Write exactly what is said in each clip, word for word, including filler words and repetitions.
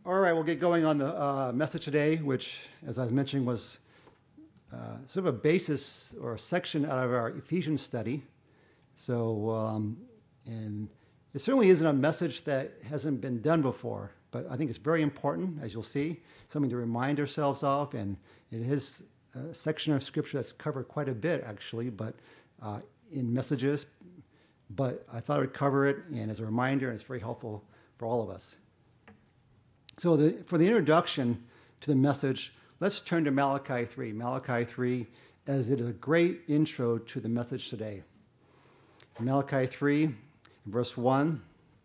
All right, we'll get going on the uh, message today, which, as I was mentioning, was uh, sort of a basis or a section out of our Ephesians study. So, um, and it certainly isn't a message that hasn't been done before, but I think it's very important, as you'll see, something to remind ourselves of, and it is a section of Scripture that's covered quite a bit, actually, but uh, in messages. But I thought I would cover it, and as a reminder, and it's very helpful for all of us. So the, for the introduction to the message, let's turn to Malachi three. Malachi three, as it is a great intro to the message today. Malachi three, verse one,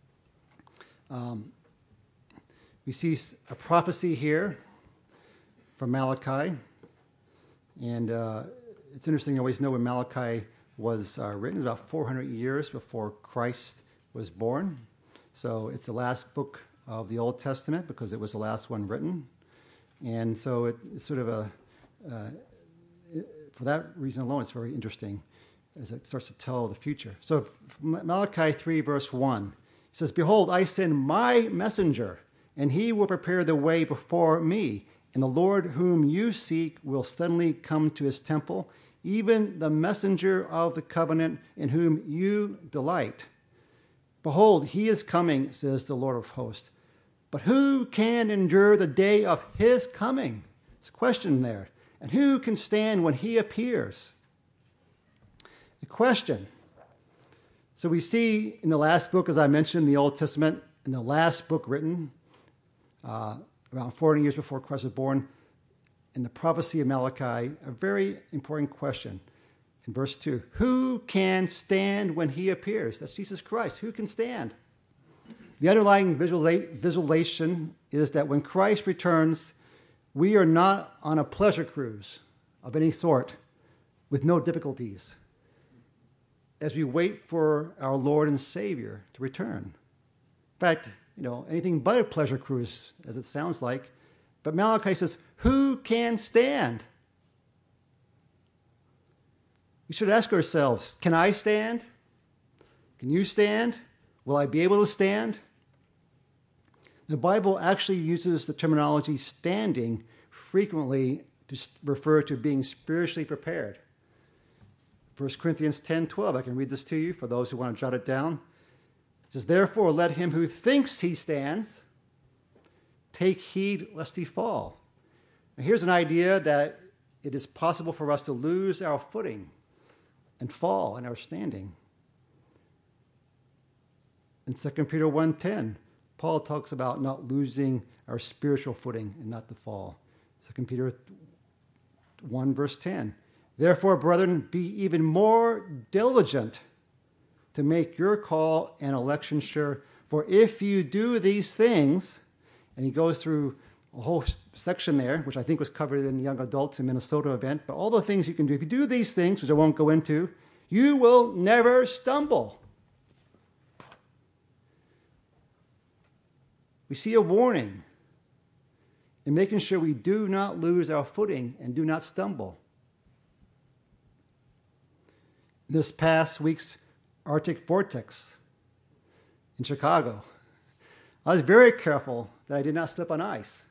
um, we see a prophecy here from Malachi. And uh, it's interesting, you always know when Malachi was uh, written. It's about four hundred years before Christ was born. So it's the last book of the Old Testament because it was the last one written. And so it, it's sort of a, uh, it, for that reason alone, it's very interesting as it starts to tell the future. So Malachi three, verse one, it says, "Behold, I send my messenger, and he will prepare the way before me. And the Lord whom you seek will suddenly come to his temple, even the messenger of the covenant in whom you delight. Behold, he is coming, says the Lord of hosts. But who can endure the day of his coming?" It's a question there. "And who can stand when he appears?" The question. So we see in the last book, as I mentioned, the Old Testament, in the last book written, uh, around forty years before Christ was born, in the prophecy of Malachi, a very important question. In verse two, who can stand when he appears? That's Jesus Christ. Who can stand? The underlying visualization is that when Christ returns, we are not on a pleasure cruise of any sort with no difficulties as we wait for our Lord and Savior to return. In fact, you know, anything but a pleasure cruise, as it sounds like. But Malachi says, who can stand? We should ask ourselves, can I stand? Can you stand? Will I be able to stand? The Bible actually uses the terminology standing frequently to refer to being spiritually prepared. First Corinthians ten twelve, I can read this to you for those who want to jot it down. It says, "Therefore let him who thinks he stands take heed lest he fall." Now, here's an idea that it is possible for us to lose our footing and fall in our standing. In Second Peter one ten, Paul talks about not losing our spiritual footing and not to fall. Second Peter one, verse ten. "Therefore, brethren, be even more diligent to make your call and election sure. For if you do these things," and he goes through a whole section there, which I think was covered in the Young Adults in Minnesota event, but all the things you can do. If you do these things, which I won't go into, you will never stumble. We see a warning in making sure we do not lose our footing and do not stumble. This past week's Arctic vortex in Chicago, I was very careful that I did not slip on ice.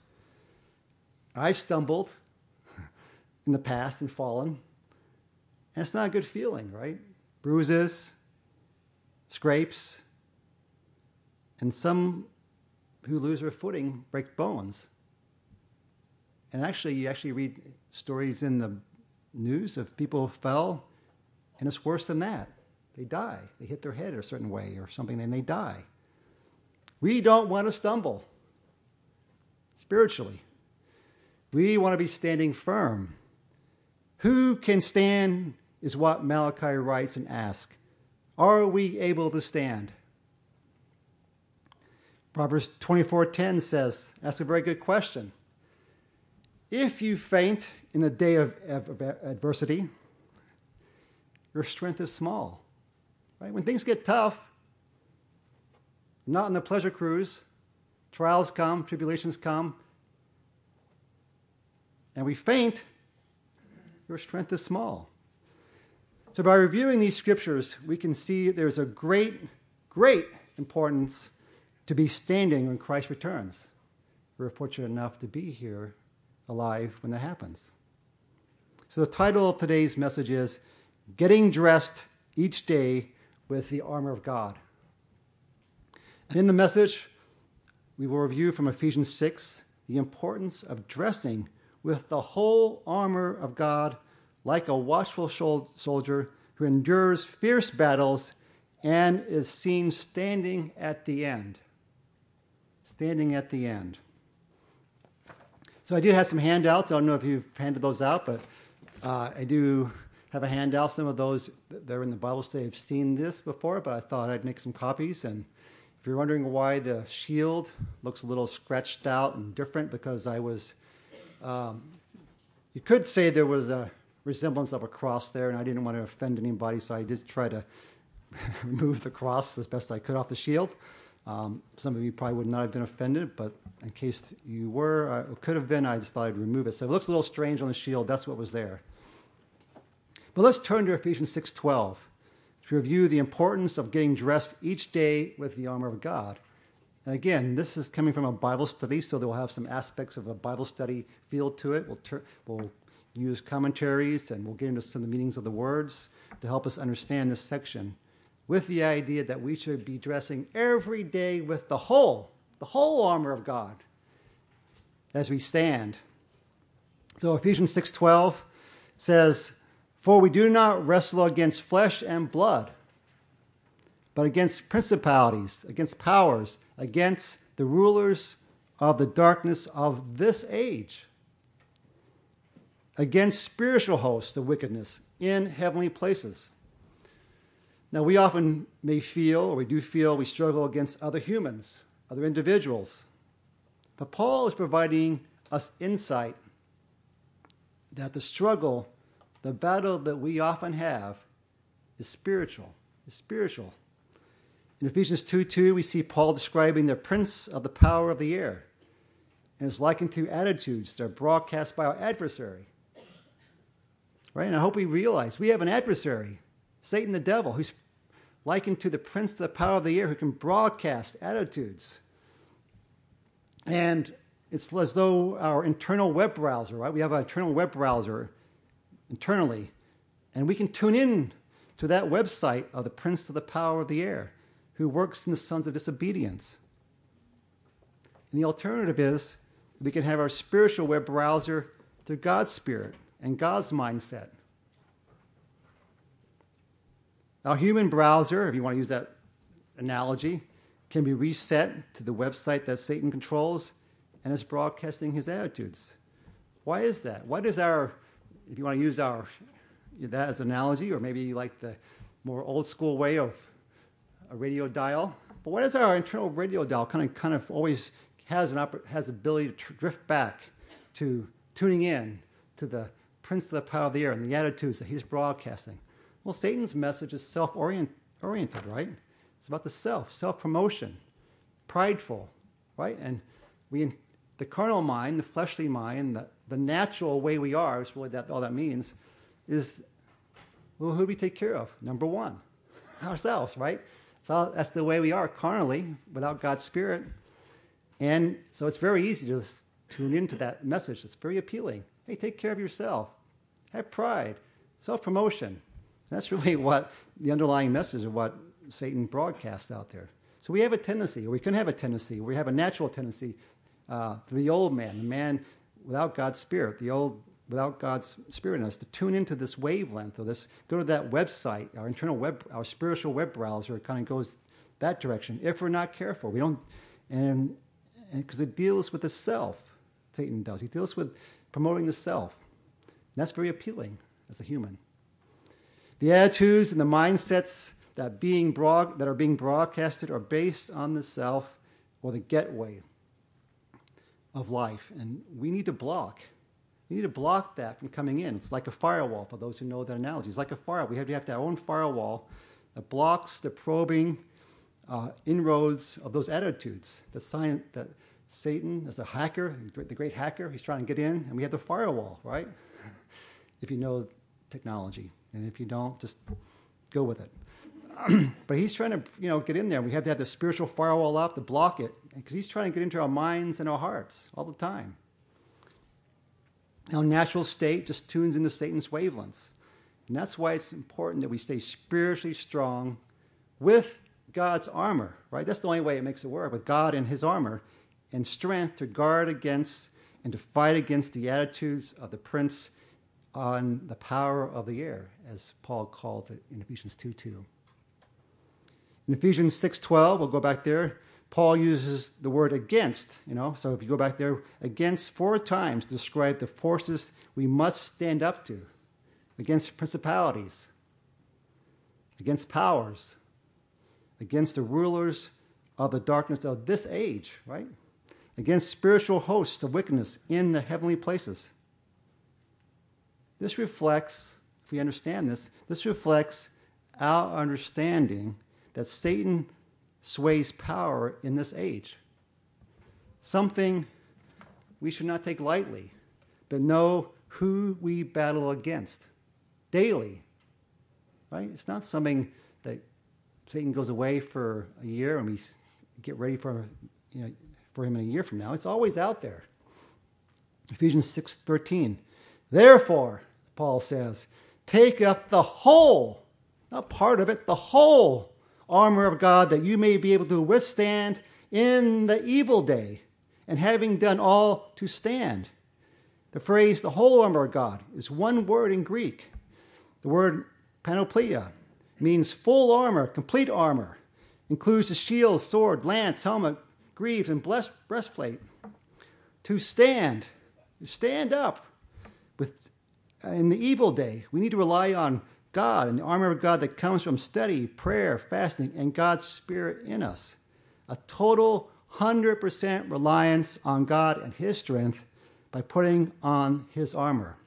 I stumbled in the past and fallen, and it's not a good feeling, right? Bruises, scrapes, and some who lose their footing break bones. And actually, you actually read stories in the news of people who fell, and it's worse than that. They die. They hit their head a certain way or something, and they die. We don't want to stumble spiritually. We want to be standing firm. Who can stand is what Malachi writes and asks. Are we able to stand? Proverbs twenty-four ten says, that's a very good question. If you faint in the day of, of adversity, your strength is small. Right? When things get tough, not on the pleasure cruise, trials come, tribulations come, and we faint, your strength is small. So by reviewing these scriptures, we can see there's a great, great importance to be standing when Christ returns. we're fortunate enough to be here alive when that happens. So the title of today's message is Getting Dressed Each Day with the Armor of God. And in the message, we will review from Ephesians six the importance of dressing with the whole armor of God like a watchful soldier who endures fierce battles and is seen standing at the end. Standing at the end. So I do have some handouts. I don't know if you've handed those out, but uh, I do have a handout. Some of those that are in the Bible study have seen this before, but I thought I'd make some copies. And if you're wondering why the shield looks a little scratched out and different, because I was, um, you could say there was a resemblance of a cross there, and I didn't want to offend anybody, so I did try to remove the cross as best I could off the shield. Um, some of you probably would not have been offended, but in case you were, uh, it could have been, I just thought I'd remove it. So it looks a little strange on the shield. That's what was there. But let's turn to Ephesians six twelve to review the importance of getting dressed each day with the armor of God. And again, this is coming from a Bible study, so there will have some aspects of a Bible study feel to it. We'll, ter- we'll use commentaries, and we'll get into some of the meanings of the words to help us understand this section, with the idea that we should be dressing every day with the whole, the whole armor of God as we stand. So Ephesians six twelve says, "For we do not wrestle against flesh and blood, but against principalities, against powers, against the rulers of the darkness of this age, against spiritual hosts of wickedness in heavenly places." Now, we often may feel, or we do feel, we struggle against other humans, other individuals. But Paul is providing us insight that the struggle, the battle that we often have, is spiritual. Is spiritual. In Ephesians two two, we see Paul describing the prince of the power of the air, and it's likened to attitudes that are broadcast by our adversary. Right? And I hope we realize we have an adversary, Satan the devil, who's likened to the prince of the power of the air, who can broadcast attitudes. And it's as though our internal web browser, right? We have an internal web browser internally, and we can tune in to that website of the prince of the power of the air, who works in the sons of disobedience. And the alternative is we can have our spiritual web browser through God's Spirit and God's mindset. Our human browser, if you want to use that analogy, can be reset to the website that Satan controls and is broadcasting his attitudes. Why is that? Why does our, if you want to use our that as an analogy, or maybe you like the more old school way of a radio dial, but why does our internal radio dial kind of kind of always has an oppor- has the ability to drift back to tuning in to the prince of the power of the air and the attitudes that he's broadcasting? Well, Satan's message is self-oriented, right? It's about the self, self-promotion, prideful, right? And we, the carnal mind, the fleshly mind, the, the natural way we are, is really that all that means, is, well, who do we take care of? Number one, ourselves, right? So that's the way we are carnally, without God's Spirit. And so it's very easy to tune into that message. It's very appealing. Hey, take care of yourself. Have pride, self-promotion. That's really what the underlying message of what Satan broadcasts out there. So we have a tendency, or we can have a tendency, we have a natural tendency uh, for the old man, the man without God's Spirit, the old without God's Spirit in us, to tune into this wavelength, or this, go to that website, our internal web, our spiritual web browser kind of goes that direction. If we're not careful, we don't, and because it deals with the self, Satan does. He deals with promoting the self. And that's very appealing as a human. The attitudes and the mindsets that being broad, that are being broadcasted are based on the self or the getaway of life. And we need to block. We need to block that from coming in. It's like a firewall, for those who know that analogy. It's like a firewall. We have to have our own firewall that blocks the probing uh, inroads of those attitudes. That, science, that Satan, as the hacker, the great hacker, he's trying to get in, and we have the firewall, right? If you know technology. And if you don't, just go with it. but he's trying to, you know, get in there. We have to have the spiritual firewall up to block it, because he's trying to get into our minds and our hearts all the time. Our natural state just tunes into Satan's wavelengths. And that's why it's important that we stay spiritually strong with God's armor, right? That's the only way it makes it work, with God and his armor and strength to guard against and to fight against the attitudes of the prince on the power of the air, as Paul calls it in Ephesians two two. In Ephesians six twelve, we'll go back there, Paul uses the word against, you know, so if you go back there, against four times to describe the forces we must stand up to, against principalities, against powers, against the rulers of the darkness of this age, right? Against spiritual hosts of wickedness in the heavenly places. This reflects, if we understand this, this reflects our understanding that Satan sways power in this age. Something we should not take lightly, but know who we battle against daily, right? It's not something that Satan goes away for a year and we get ready for, you know, for him in a year from now. It's always out there. Ephesians six thirteen. Therefore, Paul says, take up the whole, not part of it, the whole armor of God, that you may be able to withstand in the evil day, and having done all, to stand. The phrase, the whole armor of God, is one word in Greek. The word panoplia means full armor, complete armor. Includes the shield, sword, lance, helmet, greaves, and breastplate. To stand, stand up with in the evil day. We need to rely on God and the armor of God that comes from study, prayer, fasting, and God's Spirit in us. A total one hundred percent reliance on God and his strength by putting on his armor.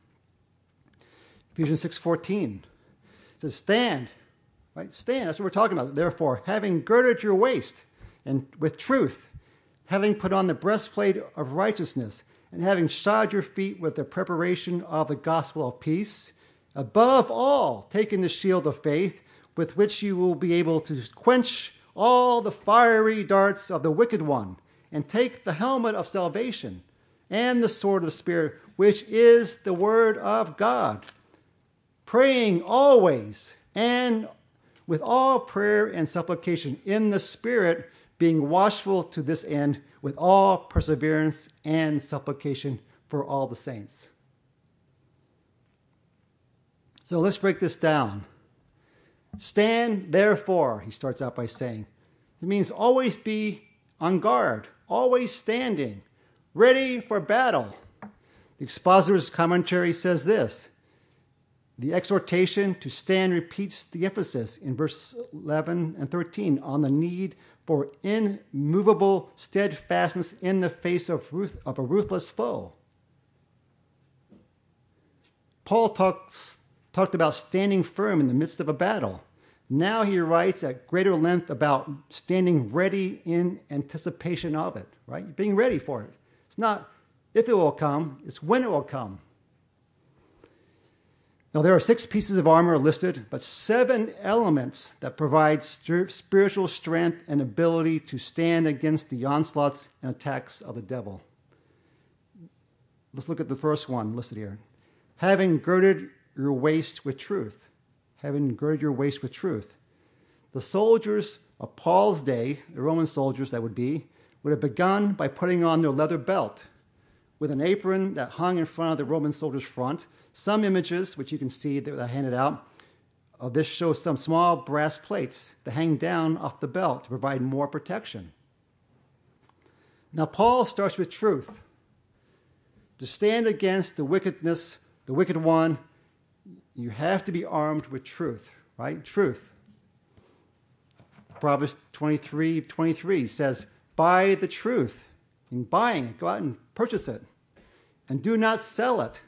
Ephesians six fourteen says, stand, right? Stand, that's what we're talking about. Therefore, having girded your waist and with truth, having put on the breastplate of righteousness, and having shod your feet with the preparation of the gospel of peace, above all, taking the shield of faith, with which you will be able to quench all the fiery darts of the wicked one, and take the helmet of salvation and the sword of the Spirit, which is the word of God, praying always and with all prayer and supplication in the Spirit, being watchful to this end with all perseverance and supplication for all the saints. So let's break this down. Stand therefore, he starts out by saying. It means always be on guard, always standing, ready for battle. The expositor's commentary says this. The exhortation to stand repeats the emphasis in verse eleven and thirteen on the need for immovable steadfastness in the face of, ruth, of a ruthless foe. Paul talks, talked about standing firm in the midst of a battle. Now he writes at greater length about standing ready in anticipation of it, right? Being ready for it. It's not if it will come, it's when it will come. Now, there are six pieces of armor listed, but seven elements that provide st- spiritual strength and ability to stand against the onslaughts and attacks of the devil. Let's look at the first one listed here. Having girded your waist with truth. Having girded your waist with truth. The soldiers of Paul's day, the Roman soldiers that would be, would have begun by putting on their leather belt with an apron that hung in front of the Roman soldier's front. Some images, which you can see that I handed out, of this show some small brass plates that hang down off the belt to provide more protection. Now, Paul starts with truth. To stand against the wickedness, the wicked one, you have to be armed with truth, right? Truth. Proverbs twenty-three twenty-three says, buy the truth. In buying it, go out and purchase it. And do not sell it.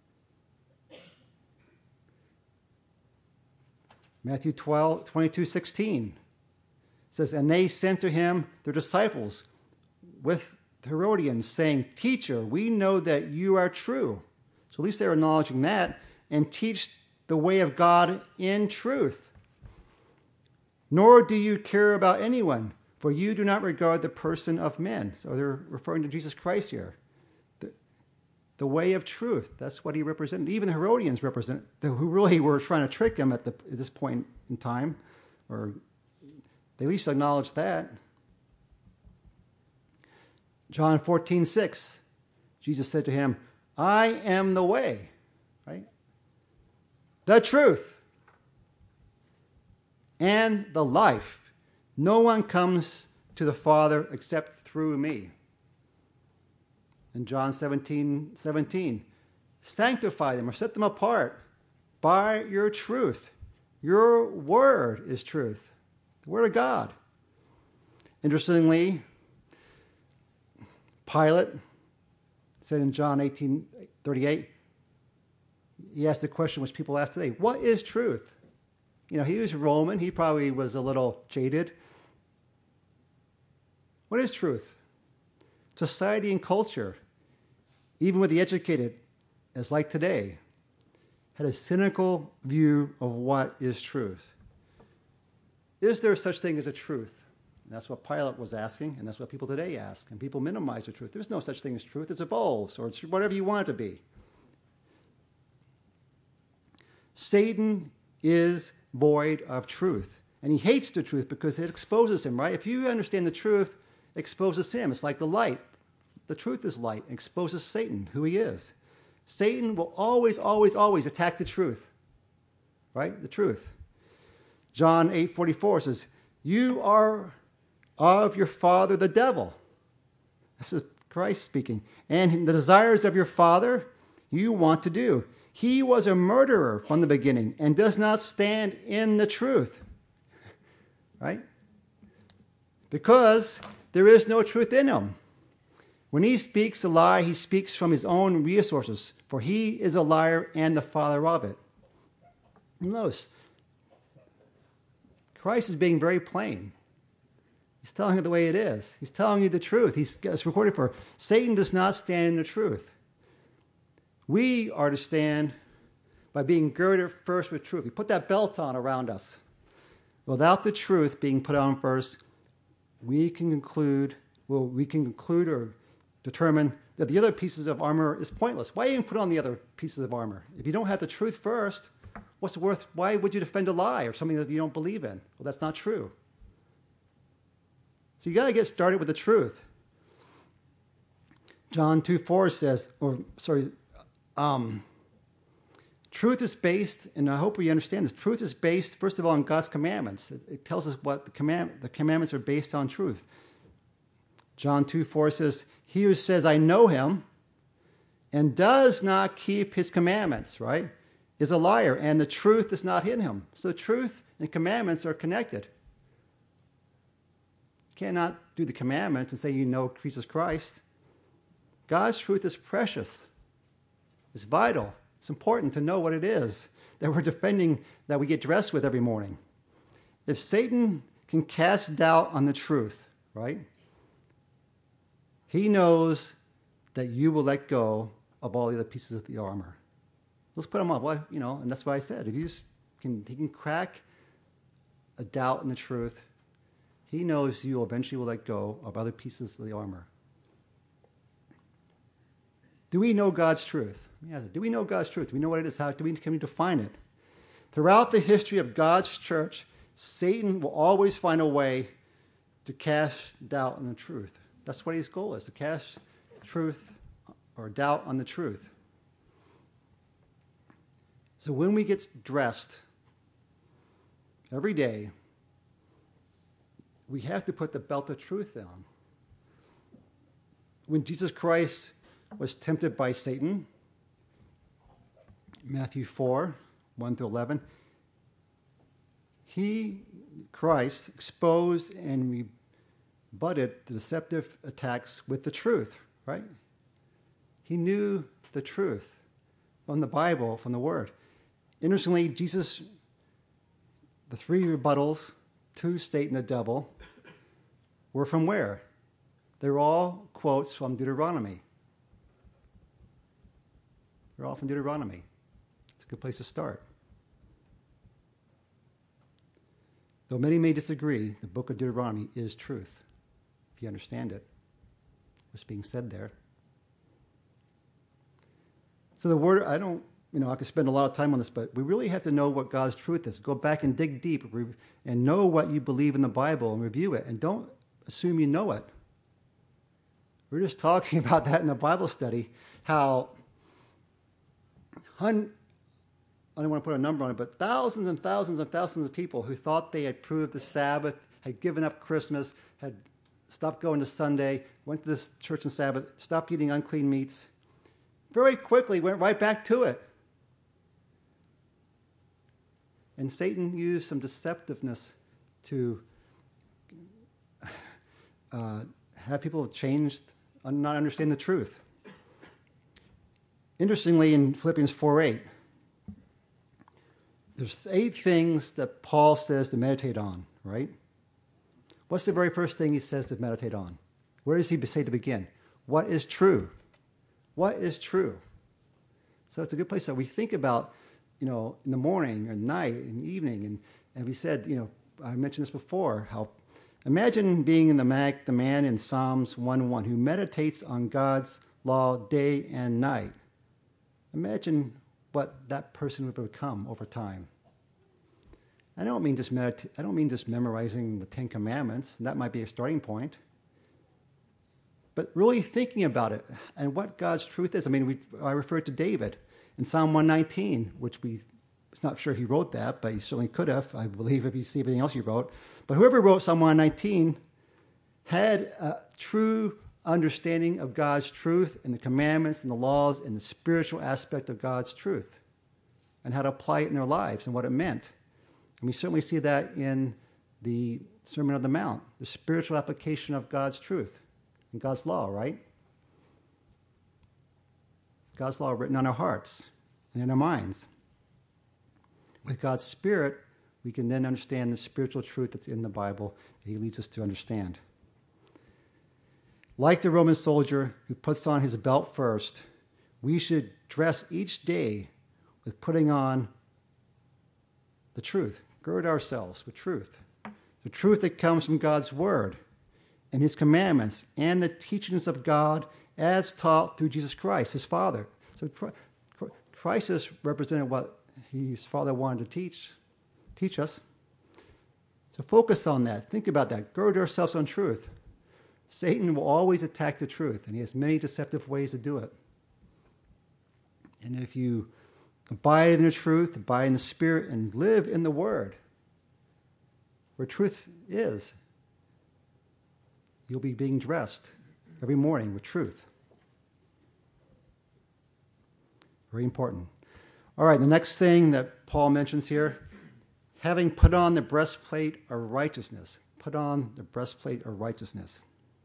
Matthew twelve, twenty-two, sixteen says, and they sent to him their disciples with Herodians, saying, Teacher, we know that you are true. So at least they're acknowledging that, and teach the way of God in truth. Nor do you care about anyone, for you do not regard the person of men. So they're referring to Jesus Christ here. The, the way of truth, that's what he represented. Even the Herodians represent, who really were trying to trick him at, the, at this point in time, or they at least acknowledged that. John fourteen six, Jesus said to him, I am the way, right? The truth and the life. No one comes to the Father except through me. In John seventeen seventeen, sanctify them or set them apart by your truth. Your word is truth, the word of God. Interestingly, Pilate said in John eighteen thirty-eight, he asked the question which people ask today, what is truth? You know, he was Roman. He probably was a little jaded. What is truth? Society and culture, even with the educated, as like today, had a cynical view of what is truth. Is there such thing as a truth? And that's what Pilate was asking, and that's what people today ask. And people minimize the truth. There's no such thing as truth. It evolves, or it's whatever you want it to be. Satan is void of truth. And he hates the truth because it exposes him, right? If you understand the truth, it exposes him. It's like the light. The truth is light. It exposes Satan, who he is. Satan will always, always, always attack the truth, right? The truth. John eight forty-four says, you are of your father the devil. This is Christ speaking. And the desires of your father you want to do. He was a murderer from the beginning and does not stand in the truth. Right? Because there is no truth in him. When he speaks a lie, he speaks from his own resources, for he is a liar and the father of it. Notice, Christ is being very plain. He's telling you the way it is. He's telling you the truth. He's it's recorded for Satan does not stand in the truth. We are to stand by being girded first with truth. We put that belt on around us. Without the truth being put on first, we can conclude, well, we can conclude or determine that the other pieces of armor is pointless. Why even put on the other pieces of armor? If you don't have the truth first, what's the worth? Why would you defend a lie or something that you don't believe in? Well, that's not true. So you got to get started with the truth. John two four says, or sorry, um, truth is based, and I hope we understand this, truth is based, first of all, on God's commandments. It, it tells us what the, command, the commandments are based on truth. John two four says, he who says, I know him, and does not keep his commandments, right, is a liar, and the truth is not in him. So the truth and commandments are connected. You cannot do the commandments and say you know Jesus Christ. God's truth is precious. It's vital. It's important to know what it is that we're defending, that we get dressed with every morning. If Satan can cast doubt on the truth, right, he knows that you will let go of all the other pieces of the armor. Let's put them up. Well, you know, and that's why I said, if you just can, he can crack a doubt in the truth, he knows you eventually will let go of other pieces of the armor. Do we know God's truth? Yeah, do we know God's truth? Do we know what it is? How do we, can we define it? Throughout the history of God's church, Satan will always find a way to cast doubt on the truth. That's what his goal is, to cast truth or doubt on the truth. So when we get dressed every day, we have to put the belt of truth on. When Jesus Christ was tempted by Satan, Matthew four, one through eleven, he, Christ, exposed and rebutted the deceptive attacks with the truth, right? He knew the truth from the Bible, from the Word. Interestingly, Jesus, the three rebuttals to Satan the devil were from where? They were all quotes from Deuteronomy. They're all from Deuteronomy. It's a good place to start. Though many may disagree, the book of Deuteronomy is truth, if you understand it. What's being said there. So the word, I don't, you know, I could spend a lot of time on this, but we really have to know what God's truth is. Go back and dig deep and know what you believe in the Bible and review it. And don't assume you know it. We're just talking about that in the Bible study, how, hun- I don't want to put a number on it, but thousands and thousands and thousands of people who thought they had proved the Sabbath, had given up Christmas, had stopped going to Sunday, went to this church on Sabbath, stopped eating unclean meats, very quickly went right back to it. And Satan used some deceptiveness to uh, have people change, not understand the truth. Interestingly, in Philippians four eight, there's eight things that Paul says to meditate on, right? What's the very first thing he says to meditate on? Where does he say to begin? What is true? What is true? So it's a good place that we think about, you know, in the morning or night and evening. And, and we said, you know, I mentioned this before, how imagine being in the, mag, the man in Psalms one one who meditates on God's law day and night. Imagine what that person would become over time. I don't mean just medita- I don't mean just memorizing the Ten Commandments. That might be a starting point. But really thinking about it and what God's truth is. I mean, we, I referred to David in Psalm one nineteen, which we, it's not sure he wrote that, but he certainly could have, I believe, if you see everything else he wrote. But whoever wrote Psalm one nineteen had a true understanding of God's truth and the commandments and the laws and the spiritual aspect of God's truth and how to apply it in their lives and what it meant. And we certainly see that in the Sermon on the Mount, the spiritual application of God's truth. And God's law, right? God's law written on our hearts and in our minds. With God's Spirit, we can then understand the spiritual truth that's in the Bible that he leads us to understand. Like the Roman soldier who puts on his belt first, we should dress each day with putting on the truth. Gird ourselves with truth. The truth that comes from God's Word and his commandments, and the teachings of God as taught through Jesus Christ, his Father. So Christ has represented what his Father wanted to teach, teach us. So focus on that. Think about that. Gird ourselves on truth. Satan will always attack the truth, and he has many deceptive ways to do it. And if you abide in the truth, abide in the Spirit, and live in the Word, where truth is, you'll be being dressed every morning with truth. Very important. All right, the next thing that Paul mentions here, having put on the breastplate of righteousness. Put on the breastplate of righteousness.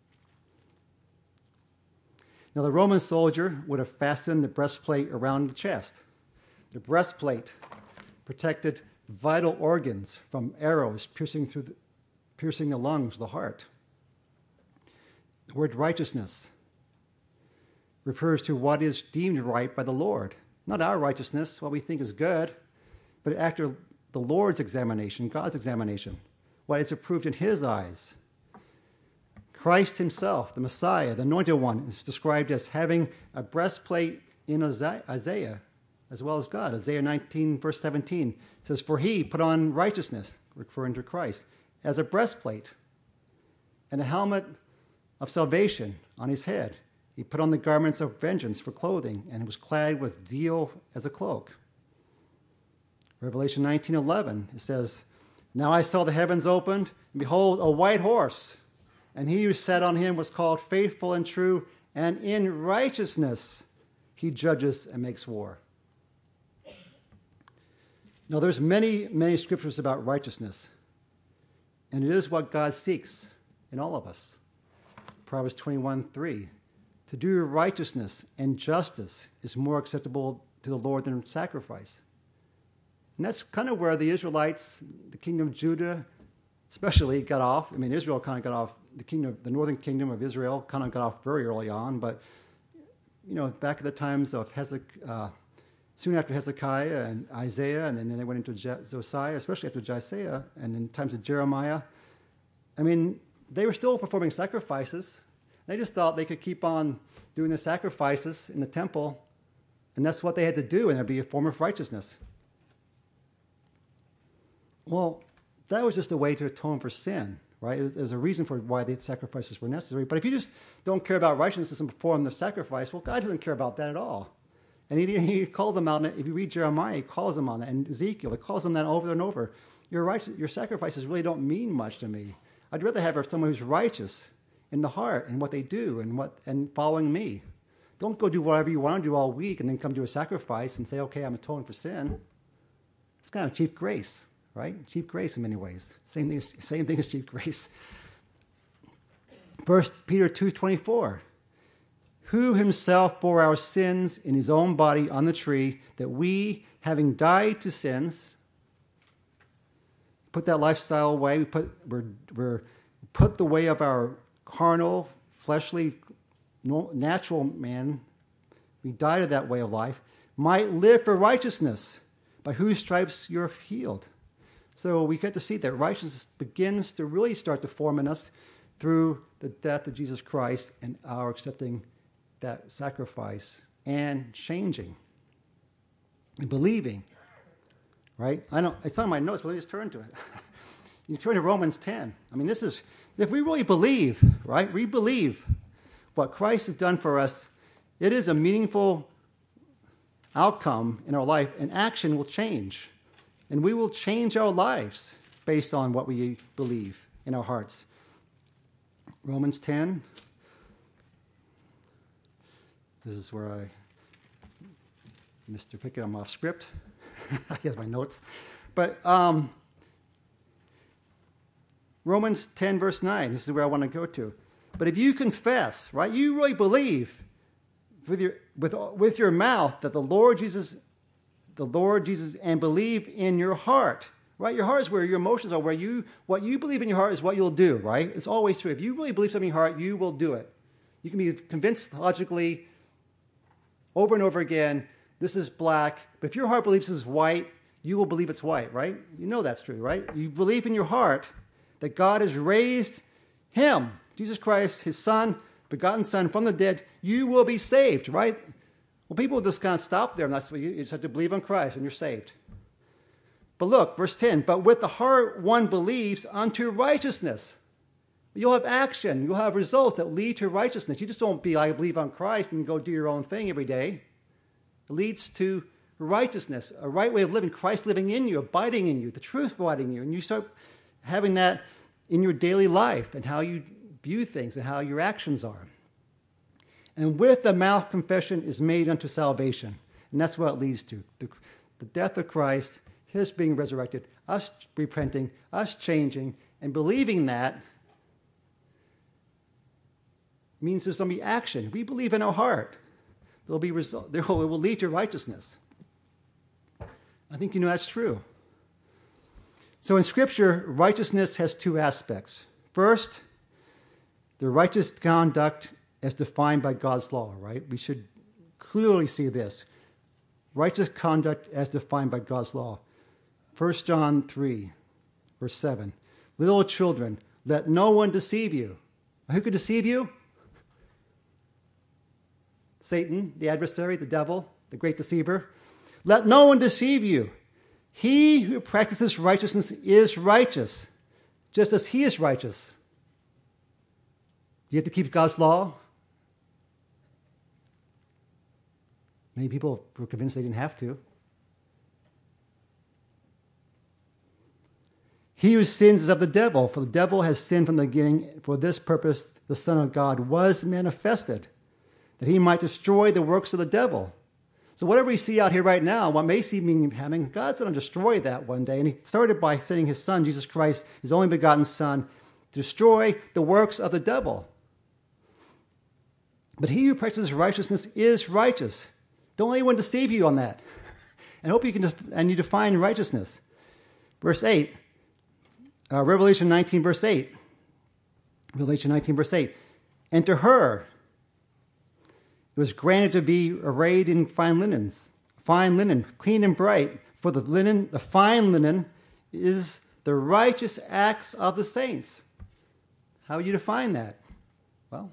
Now, the Roman soldier would have fastened the breastplate around the chest. The breastplate protected vital organs from arrows piercing through the, piercing the lungs, the heart. The word righteousness refers to what is deemed right by the Lord. Not our righteousness, what we think is good, but after the Lord's examination, God's examination, what is approved in his eyes. Christ himself, the Messiah, the Anointed One, is described as having a breastplate in Isaiah, as well as God. Isaiah nineteen, verse seventeen says, "For he put on righteousness," referring to Christ, "as a breastplate, and a helmet of salvation on his head. He put on the garments of vengeance for clothing, and was clad with zeal as a cloak." Revelation nineteen eleven, it says, "Now I saw the heavens opened, and behold, a white horse, and he who sat on him was called Faithful and True, and in righteousness he judges and makes war." Now there's many, many scriptures about righteousness, and it is what God seeks in all of us. Proverbs twenty-one three, "To do righteousness and justice is more acceptable to the Lord than sacrifice." And that's kind of where the Israelites, the kingdom of Judah especially, got off. I mean, Israel kind of got off, the kingdom, the northern kingdom of Israel kind of got off very early on, but, you know, back at the times of Hezekiah, uh, soon after Hezekiah and Isaiah, and then they went into Je- Josiah, especially after Josiah, and in times of Jeremiah. I mean, they were still performing sacrifices. They just thought they could keep on doing the sacrifices in the temple, and that's what they had to do, and it'd be a form of righteousness. Well, that was just a way to atone for sin, right? There's a reason for why the sacrifices were necessary. But if you just don't care about righteousness and perform the sacrifice, well, God doesn't care about that at all. And he, he called them out. If you read Jeremiah, he calls them on that. And Ezekiel, he calls them that over and over. Your, righteous, your sacrifices really don't mean much to me. I'd rather have someone who's righteous in the heart and what they do and what and following me. Don't go do whatever you want to do all week and then come do a sacrifice and say, okay, I'm atoning for sin. It's kind of cheap grace, right? Cheap grace in many ways. Same thing as, same thing as cheap grace. First Peter two twenty-four. Who himself bore our sins in his own body on the tree, that we, having died to sins, put that lifestyle away. We put we're, we're put the way of our carnal, fleshly, natural man. We died of that way of life. Might live for righteousness, by whose stripes you're healed. So we get to see that righteousness begins to really start to form in us through the death of Jesus Christ and our accepting that sacrifice and changing and believing. Right? I know it's on my notes, but let me just turn to it. You turn to Romans ten. I mean, this is, if we really believe, right? We believe what Christ has done for us, it is a meaningful outcome in our life, and action will change. And we will change our lives based on what we believe in our hearts. Romans ten. This is where I, Mister Pickett, I'm off script. Here's my notes. But um, Romans ten, verse nine, this is where I want to go to. But if you confess, right, you really believe with your with with your mouth that the Lord Jesus, the Lord Jesus, and believe in your heart, right? Your heart is where your emotions are, where you what you believe in your heart is what you'll do, right? It's always true. If you really believe something in your heart, you will do it. You can be convinced logically over and over again, this is black, but if your heart believes this is white, you will believe it's white, right? You know that's true, right? You believe in your heart that God has raised him, Jesus Christ, his son, begotten son from the dead, you will be saved, right? Well, people just kind of stop there, and that's what you, you just have to believe on Christ, and you're saved. But look, verse ten, but with the heart one believes unto righteousness. You'll have action. You'll have results that lead to righteousness. You just don't be, I believe on Christ, and go do your own thing every day. It leads to righteousness, a right way of living, Christ living in you, abiding in you, the truth abiding in you. And you start having that in your daily life and how you view things and how your actions are. And with the mouth confession is made unto salvation. And that's what it leads to. The, the death of Christ, his being resurrected, us repenting, us changing, and believing that means there's going to be action. We believe in our heart. There'll be result. There will, it will lead to righteousness. I think you know that's true. So in Scripture, righteousness has two aspects. First, the righteous conduct as defined by God's law, right? We should clearly see this. Righteous conduct as defined by God's law. First John three, verse seven. Little children, let no one deceive you. Who could deceive you? Satan, the adversary, the devil, the great deceiver. Let no one deceive you. He who practices righteousness is righteous, just as he is righteous. Do you have to keep God's law? Many people were convinced they didn't have to. He who sins is of the devil, for the devil has sinned from the beginning. For this purpose the Son of God was manifested, that he might destroy the works of the devil. So whatever we see out here right now, what may seem happening, God's going to destroy that one day. And he started by sending his son, Jesus Christ, his only begotten son, to destroy the works of the devil. But he who practices righteousness is righteous. Don't let anyone deceive you on that. And hope you can, and you define righteousness. Verse eight, uh, Revelation nineteen, verse eight. Revelation nineteen, verse eight. And to her it was granted to be arrayed in fine linens, fine linen, clean and bright. For the linen, the fine linen, is the righteous acts of the saints. How would you define that? Well,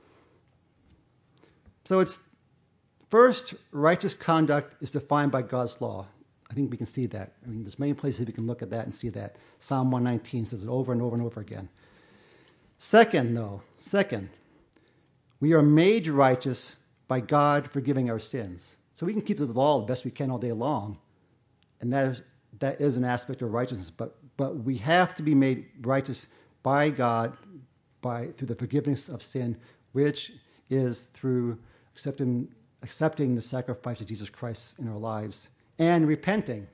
so it's first, righteous conduct is defined by God's law. I think we can see that. I mean, there's many places we can look at that and see that. Psalm one nineteen says it over and over and over again. Second, though, second, we are made righteous by God forgiving our sins. So we can keep the law the best we can all day long, and that is, that is an aspect of righteousness. But but we have to be made righteous by God by through the forgiveness of sin, which is through accepting accepting the sacrifice of Jesus Christ in our lives and repenting,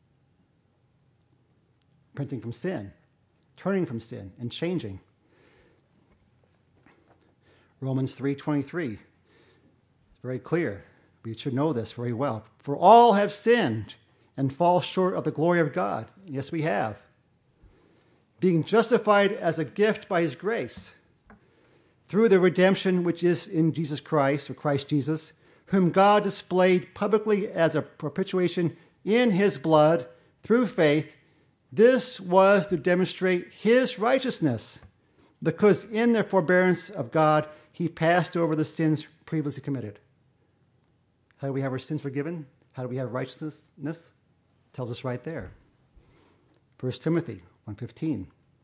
repenting from sin, turning from sin, and changing. Romans three twenty-three. It's very clear. We should know this very well. For all have sinned and fall short of the glory of God. Yes, we have. Being justified as a gift by his grace through the redemption which is in Jesus Christ, or Christ Jesus, whom God displayed publicly as a propitiation in his blood through faith. This was to demonstrate his righteousness, because in the forbearance of God, he passed over the sins previously committed. How do we have our sins forgiven? How do we have righteousness? It tells us right there. First Timothy one fifteen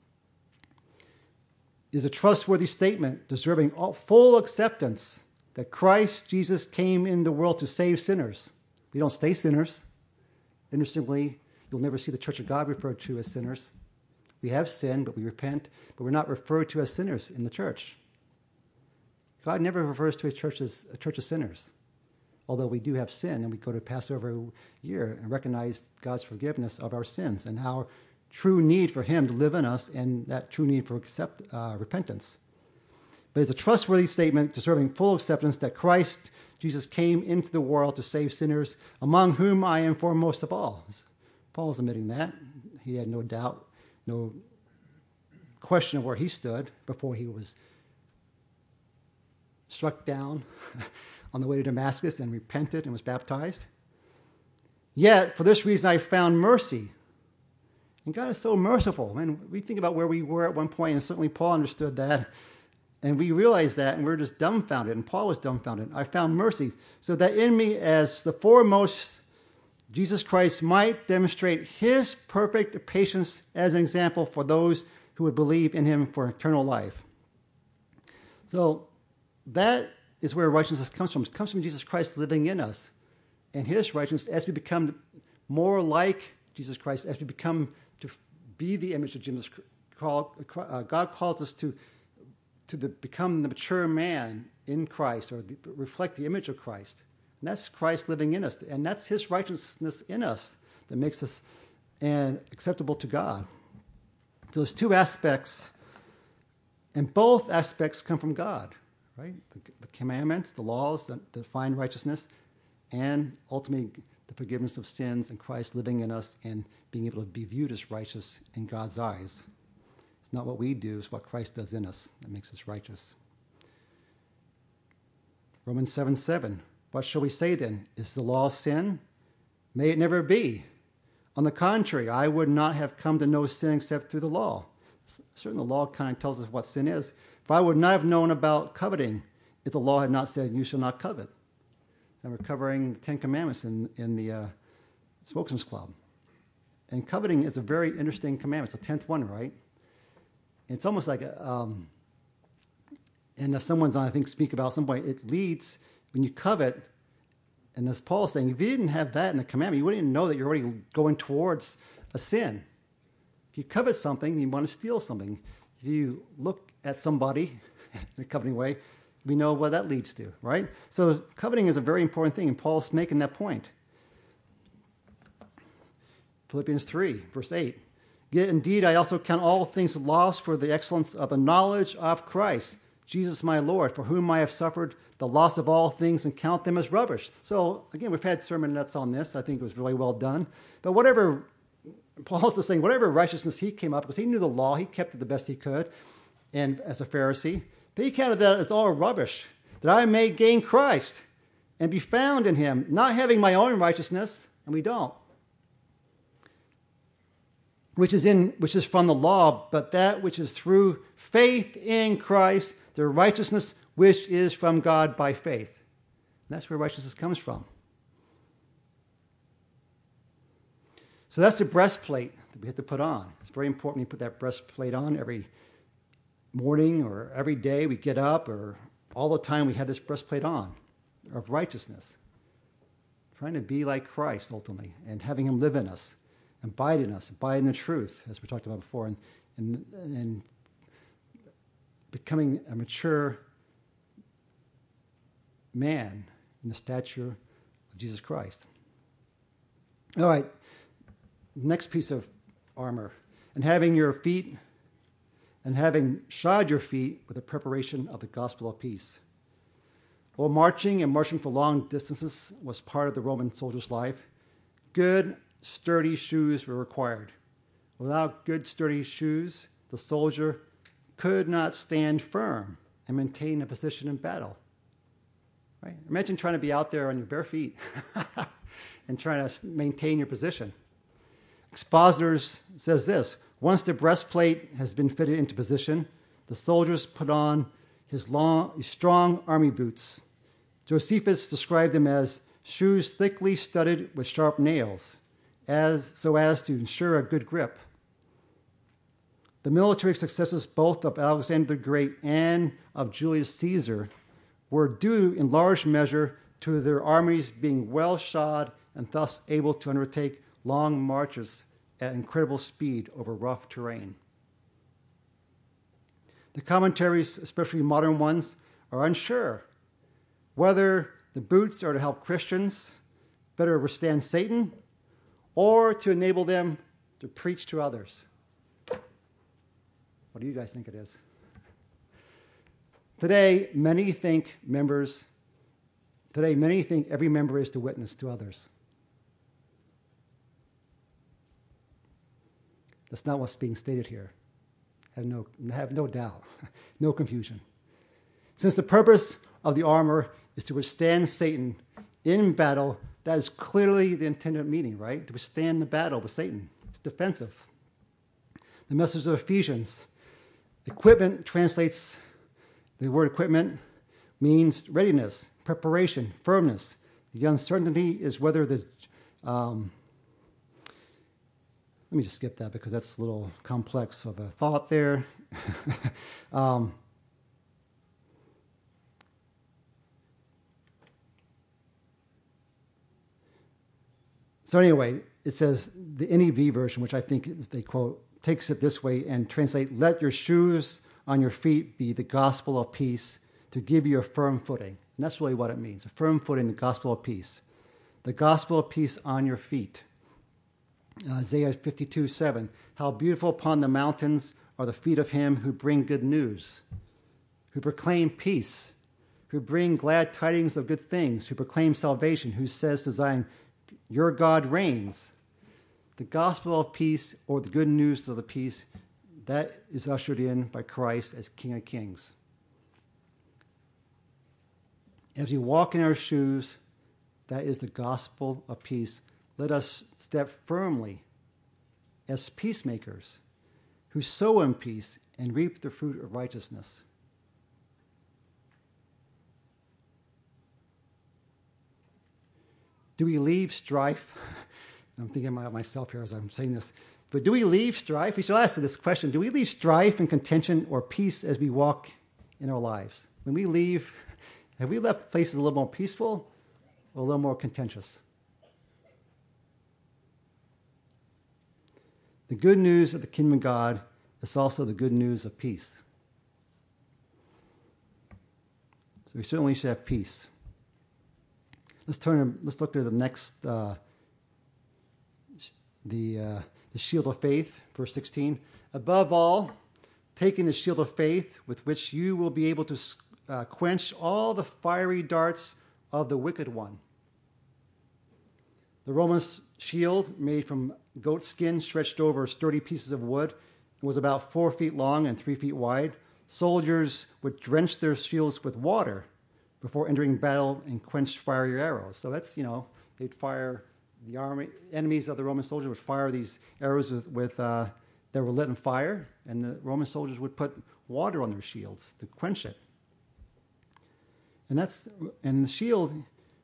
is a trustworthy statement deserving all, full acceptance that Christ Jesus came in the world to save sinners. We don't stay sinners. Interestingly, you'll never see the Church of God referred to as sinners. We have sinned, but we repent, but we're not referred to as sinners in the church. God never refers to a church as a church of sinners, although we do have sin, and we go to Passover year and recognize God's forgiveness of our sins and our true need for him to live in us, and that true need for accept, uh, repentance. But it's a trustworthy statement deserving full acceptance that Christ Jesus came into the world to save sinners, among whom I am foremost of all. Paul is admitting that. He had no doubt, no question of where he stood before he was struck down on the way to Damascus and repented and was baptized. Yet, for this reason, I found mercy. And God is so merciful. Man, we think about where we were at one point, and certainly Paul understood that. And we realized that, and we're just dumbfounded. And Paul was dumbfounded. I found mercy, so that in me, as the foremost, Jesus Christ might demonstrate his perfect patience as an example for those who would believe in him for eternal life. So that is where righteousness comes from. It comes from Jesus Christ living in us. And his righteousness, as we become more like Jesus Christ, as we become to be the image of Jesus Christ, God calls us to, to the, become the mature man in Christ, or the, reflect the image of Christ. And that's Christ living in us. And that's his righteousness in us that makes us and acceptable to God. So there's two aspects, and both aspects come from God. Right? The, the commandments, the laws that define righteousness, and ultimately the forgiveness of sins and Christ living in us and being able to be viewed as righteous in God's eyes. It's not what we do, it's what Christ does in us that makes us righteous. Romans seven seven. What shall we say then? Is the law sin? May it never be. On the contrary, I would not have come to know sin except through the law. Certainly the law kind of tells us what sin is. For I would not have known about coveting if the law had not said, you shall not covet. And we're covering the Ten Commandments in, in the uh, Spokesman's Club. And coveting is a very interesting commandment. It's the tenth one, right? It's almost like, a, um, and as someone's, I think, speak about some point, it leads, when you covet, and as Paul's saying, if you didn't have that in the commandment, you wouldn't even know that you're already going towards a sin. If you covet something, you want to steal something. If you look at somebody in a coveting way, we know what that leads to, right? So coveting is a very important thing, and Paul's making that point. Philippians three, verse eight. Yet indeed I also count all things lost for the excellence of the knowledge of Christ, Jesus my Lord, for whom I have suffered the loss of all things and count them as rubbish. So again, we've had sermonettes on this. I think it was really well done. But whatever, Paul's just saying, whatever righteousness he came up, because he knew the law, he kept it the best he could, and as a Pharisee, but he counted that as all rubbish, that I may gain Christ and be found in him, not having my own righteousness, and we don't, which is in which is from the law, but that which is through faith in Christ, the righteousness which is from God by faith. And that's where righteousness comes from. So that's the breastplate that we have to put on. It's very important we put that breastplate on every morning or every day we get up, or all the time we have this breastplate on of righteousness. Trying to be like Christ ultimately, and having him live in us, abide in us, abide in the truth, as we talked about before, and, and, and becoming a mature man in the stature of Jesus Christ. All right, next piece of armor. And having your feet, and having shod your feet with the preparation of the gospel of peace. While marching and marching for long distances was part of the Roman soldier's life, good, sturdy shoes were required. Without good, sturdy shoes, the soldier could not stand firm and maintain a position in battle. Right? Imagine trying to be out there on your bare feet and trying to maintain your position. Expositors says this: once the breastplate has been fitted into position, the soldiers put on his long, his strong army boots. Josephus described them as shoes thickly studded with sharp nails, as so as to ensure a good grip. The military successes both of Alexander the Great and of Julius Caesar were due in large measure to their armies being well shod and thus able to undertake long marches at incredible speed over rough terrain. The commentaries, especially modern ones, are unsure whether the boots are to help Christians better withstand Satan or to enable them to preach to others. What do you guys think it is? Today, many think members, today many think every member is to witness to others. That's not what's being stated here. Have no, have no doubt, no confusion. Since the purpose of the armor is to withstand Satan in battle, that is clearly the intended meaning, right? To withstand the battle with Satan. It's defensive. The message of Ephesians, equipment translates, the word equipment means readiness, preparation, firmness. The uncertainty is whether the, um, let me just skip that because that's a little complex of a thought there. um, so anyway, it says the N E V version, which I think is, they quote, takes it this way and translate, let your shoes on your feet be the gospel of peace to give you a firm footing. And that's really what it means, a firm footing, the gospel of peace. The gospel of peace on your feet. Isaiah fifty-two seven, how beautiful upon the mountains are the feet of him who bring good news, who proclaim peace, who bring glad tidings of good things, who proclaim salvation, who says to Zion, your God reigns. The gospel of peace, or the good news of the peace, that is ushered in by Christ as King of Kings. As we walk in our shoes, that is the gospel of peace. Let us step firmly as peacemakers who sow in peace and reap the fruit of righteousness. Do we leave strife? I'm thinking about myself here as I'm saying this. But do we leave strife? We should ask this question. Do we leave strife and contention or peace as we walk in our lives? When we leave, have we left places a little more peaceful or a little more contentious? The good news of the kingdom of God is also the good news of peace. So we certainly should have peace. Let's turn. Let's look at the next, uh, the uh, the shield of faith, verse sixteen. Above all, taking the shield of faith, with which you will be able to uh, quench all the fiery darts of the wicked one. The Roman shield, made from goat skin, stretched over sturdy pieces of wood, and was about four feet long and three feet wide. Soldiers would drench their shields with water before entering battle and quench fiery arrows. So that's, you know, they'd fire, the army, enemies of the Roman soldiers would fire these arrows with, with uh, that were lit on fire, and the Roman soldiers would put water on their shields to quench it. And that's, and the shield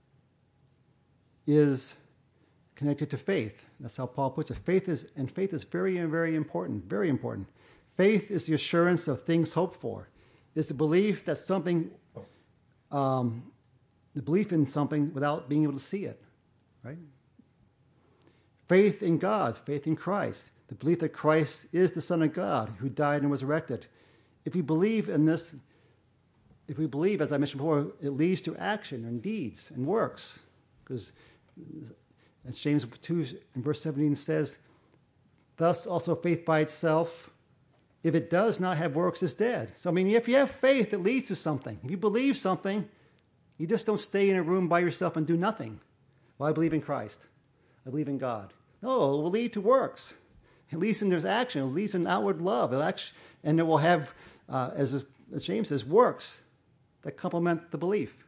is connected to faith. That's how Paul puts it. Faith is, and faith is very, very important, very important. Faith is the assurance of things hoped for. It's the belief that something, um, the belief in something without being able to see it, right? Faith in God, faith in Christ, the belief that Christ is the Son of God who died and was resurrected. If we believe in this, if we believe, as I mentioned before, it leads to action and deeds and works. Because as James two in verse seventeen says, thus also faith by itself, if it does not have works, is dead. So, I mean, if you have faith, it leads to something. If you believe something, you just don't stay in a room by yourself and do nothing. Well, I believe in Christ. I believe in God. No, it will lead to works. It leads in there's action. It leads in outward love. It'll actually, and it will have, uh, as, as James says, works that complement the belief.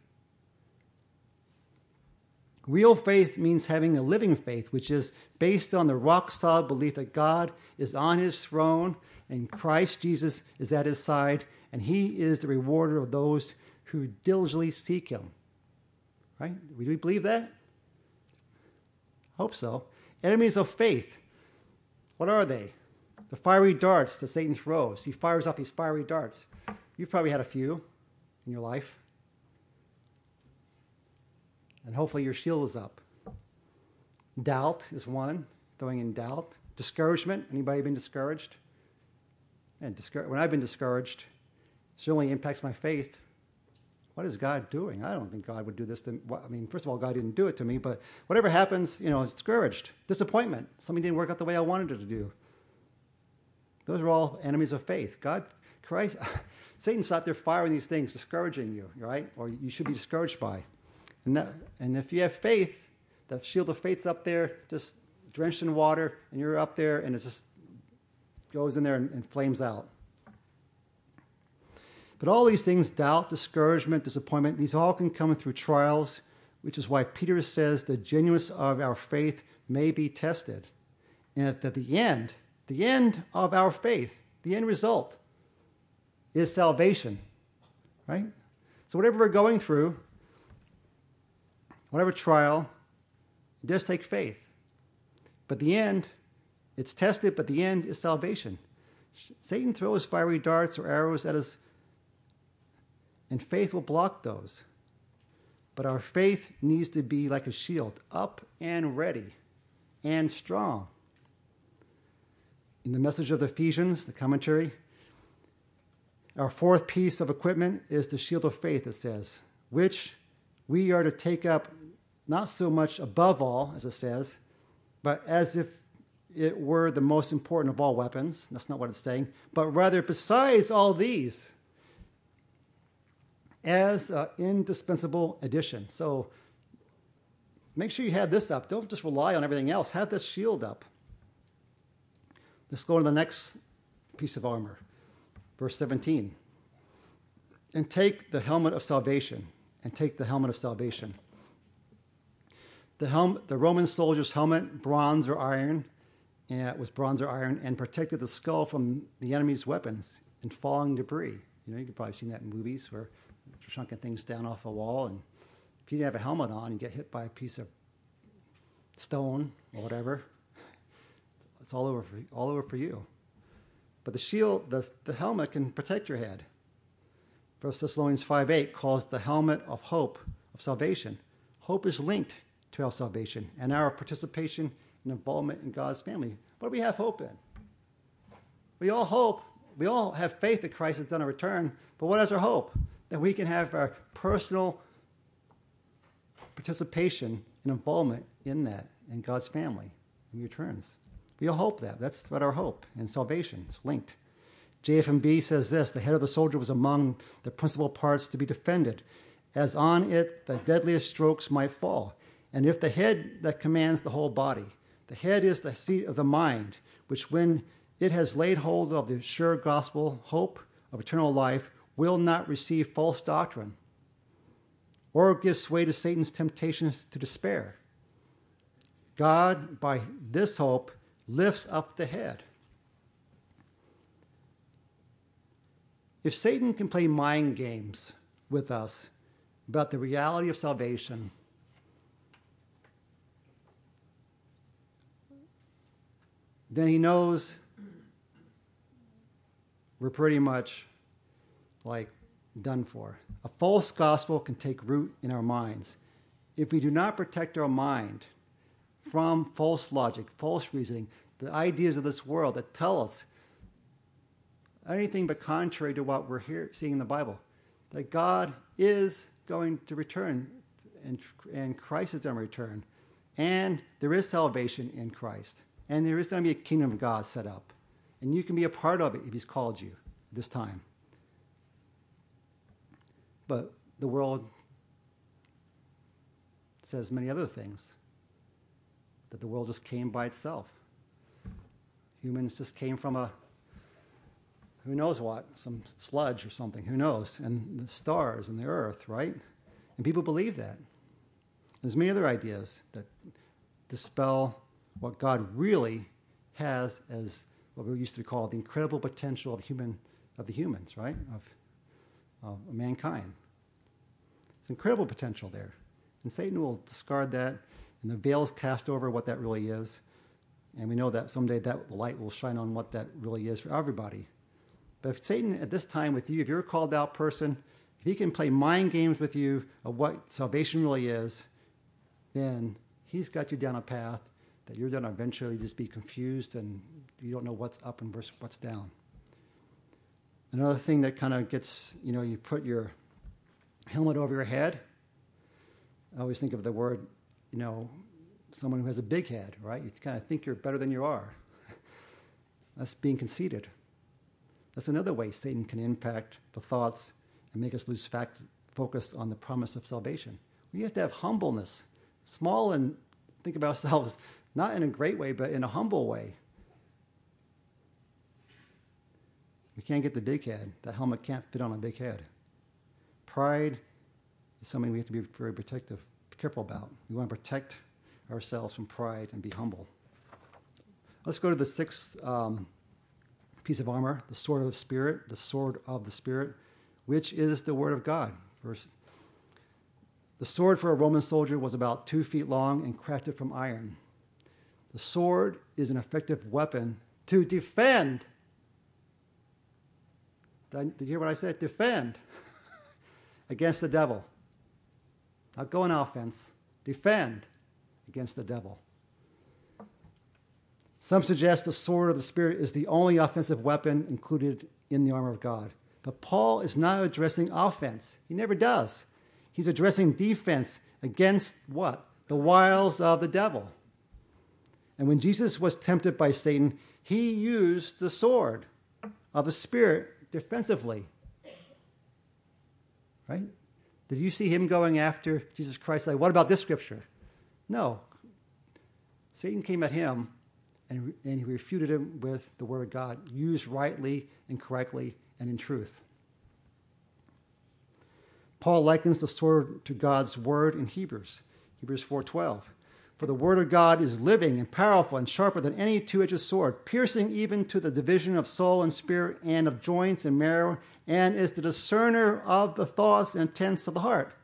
Real faith means having a living faith, which is based on the rock-solid belief that God is on his throne and Christ Jesus is at his side, and he is the rewarder of those who diligently seek him. Right? Do we believe that? Hope so. Enemies of faith. What are they? The fiery darts that Satan throws. He fires up these fiery darts. You've probably had a few in your life. And hopefully your shield is up. Doubt is one, throwing in doubt. Discouragement. Anybody been discouraged? And discour- when I've been discouraged, it certainly impacts my faith. What is God doing? I don't think God would do this to me. I mean, first of all, God didn't do it to me, but whatever happens, you know, it's discouraged. Disappointment. Something didn't work out the way I wanted it to do. Those are all enemies of faith. God, Christ, Satan's out there firing these things, discouraging you, right? Or you should be discouraged by. And, that, and if you have faith, the shield of faith's up there, just drenched in water, and you're up there, and it just goes in there and, and flames out. But all these things, doubt, discouragement, disappointment, these all can come through trials, which is why Peter says the genuineness of our faith may be tested. And at the end, the end of our faith, the end result, is salvation, right? So whatever we're going through, whatever trial, it does take faith. But the end, it's tested, but the end is salvation. Satan throws fiery darts or arrows at us, and faith will block those. But our faith needs to be like a shield, up and ready and strong. In the message of the Ephesians, the commentary, our fourth piece of equipment is the shield of faith, it says, which we are to take up not so much above all, as it says, but as if it were the most important of all weapons. That's not what it's saying. But rather, besides all these, as an indispensable addition. So make sure you have this up. Don't just rely on everything else. Have this shield up. Let's go to the next piece of armor. Verse seventeen. And take the helmet of salvation. And take the helmet of salvation. The, helm, the Roman soldier's helmet, bronze or iron, and it was bronze or iron, and protected the skull from the enemy's weapons and falling debris. You know, you've probably seen that in movies where they're chunking things down off a wall, and if you didn't have a helmet on, you get hit by a piece of stone or whatever. It's all over for, all over for you. But the shield, the, the helmet can protect your head. First Thessalonians five eight calls the helmet of hope, of salvation. Hope is linked to our salvation and our participation and involvement in God's family. What do we have hope in? We all hope, we all have faith that Christ is going to return, but what is our hope? That we can have our personal participation and involvement in that, in God's family, when He returns. We all hope that. That's what our hope and salvation is linked. J F M B says this, the head of the soldier was among the principal parts to be defended, as on it the deadliest strokes might fall. And if the head that commands the whole body, the head is the seat of the mind, which when it has laid hold of the sure gospel hope of eternal life, will not receive false doctrine. or give sway to Satan's temptations to despair. God, by this hope, lifts up the head. If Satan can play mind games with us about the reality of salvation, then he knows we're pretty much like done for. A false gospel can take root in our minds. If we do not protect our mind from false logic, false reasoning, the ideas of this world that tell us anything but contrary to what we're here seeing in the Bible, that God is going to return and, and Christ is going to return, and there is salvation in Christ, and there is going to be a kingdom of God set up, and you can be a part of it if he's called you at this time. But the world says many other things, that the world just came by itself. Humans just came from a who knows what, some sludge or something, who knows, and the stars and the earth, right? And people believe that. There's many other ideas that dispel what God really has as what we used to call the incredible potential of human, of the humans, right? Of, of mankind. It's incredible potential there. And Satan will discard that, and the veil is cast over what that really is. And we know that someday that light will shine on what that really is for everybody. But if Satan at this time with you, if you're a called out person, if he can play mind games with you of what salvation really is, then he's got you down a path that you're going to eventually just be confused and you don't know what's up and versus what's down. Another thing that kind of gets, you know, you put your helmet over your head. I always think of the word, you know, someone who has a big head, right? You kind of think you're better than you are. That's being conceited. That's another way Satan can impact the thoughts and make us lose fact, focus on the promise of salvation. We have to have humbleness, small, and think of ourselves not in a great way, but in a humble way. We can't get the big head. That helmet can't fit on a big head. Pride is something we have to be very protective, careful about. We want to protect ourselves from pride and be humble. Let's go to the sixth um, piece of armor, the sword of the Spirit, the sword of the Spirit, which is the Word of God. Verse, the sword for a Roman soldier was about two feet long and crafted from iron. The sword is an effective weapon to defend. Did you hear what I said? Defend against the devil. Not go on offense. Defend against the devil. Some suggest the sword of the Spirit is the only offensive weapon included in the armor of God. But Paul is not addressing offense. He never does. He's addressing defense against what? The wiles of the devil. And when Jesus was tempted by Satan, he used the sword of the Spirit defensively. Right? Did you see him going after Jesus Christ? Like, what about this scripture? No. Satan came at him and, and he refuted him with the word of God, used rightly and correctly and in truth. Paul likens the sword to God's word in Hebrews, Hebrews four twelve. For the word of God is living and powerful and sharper than any two-edged sword, piercing even to the division of soul and spirit and of joints and marrow, and is the discerner of the thoughts and intents of the heart.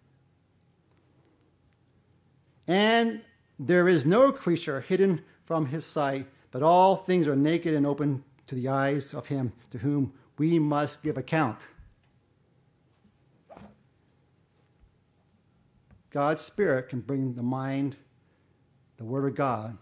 And there is no creature hidden from his sight, but all things are naked and open to the eyes of him to whom we must give account. God's Spirit can bring the mind, the Word of God,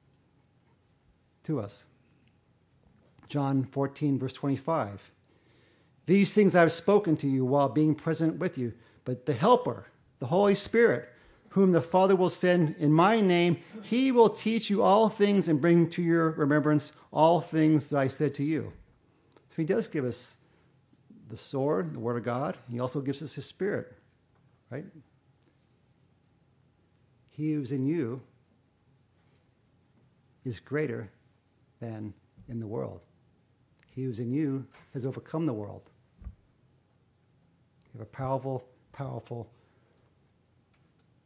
to us. John fourteen, verse twenty-five. These things I have spoken to you while being present with you, but the Helper, the Holy Spirit, whom the Father will send in my name, he will teach you all things and bring to your remembrance all things that I said to you. So he does give us the sword, the Word of God. He also gives us his Spirit, right? He who's in you is greater than in the world. He who's in you has overcome the world. You have a powerful, powerful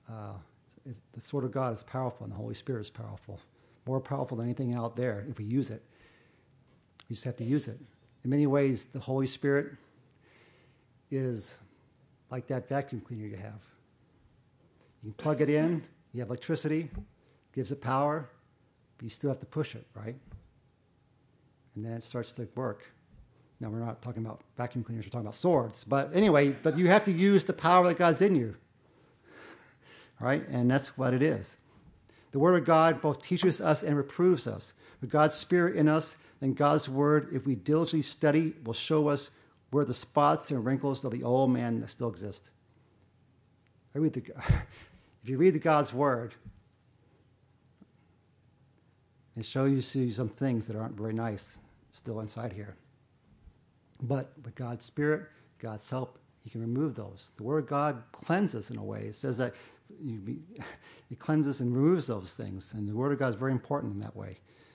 Uh, it's, the Sword of God is powerful, and the Holy Spirit is powerful. More powerful than anything out there if we use it. We just have to use it. In many ways, the Holy Spirit is like that vacuum cleaner you have. You can plug it in, you have electricity, gives it power, but you still have to push it, right? And then it starts to work. Now, we're not talking about vacuum cleaners, we're talking about swords. But anyway, but you have to use the power that God's in you, right? And that's what it is. The Word of God both teaches us and reproves us. With God's Spirit in us, then God's Word, if we diligently study, will show us where the spots and wrinkles of the old man that still exist. I read the, if you read the God's Word, it shows you some things that aren't very nice still inside here. But with God's Spirit, God's help, He can remove those. The Word of God cleanses in a way. It says that you be, it cleanses and removes those things. And the Word of God is very important in that way.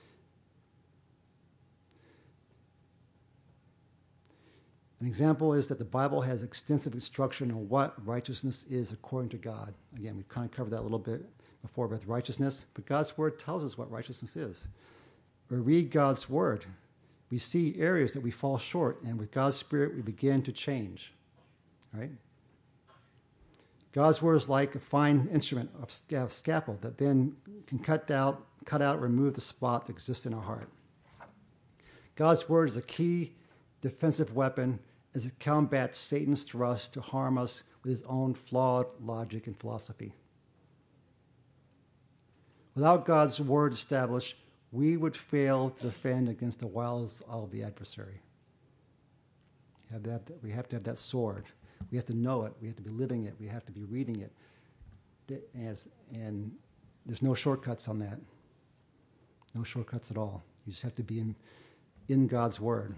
An example is that the Bible has extensive instruction on what righteousness is according to God. Again, we kind of covered that a little bit before with righteousness, but God's Word tells us what righteousness is. We read God's Word, we see areas that we fall short, and with God's Spirit, we begin to change. Right? God's Word is like a fine instrument of scalpel that then can cut out, cut out, remove the spot that exists in our heart. God's Word is a key defensive weapon as it combats Satan's thrust to harm us with his own flawed logic and philosophy. Without God's Word established, we would fail to defend against the wiles of the adversary. We have to have that, we have to have that sword. We have to know it. We have to be living it. We have to be reading it. As, and there's no shortcuts on that. No shortcuts at all. You just have to be in, in God's Word.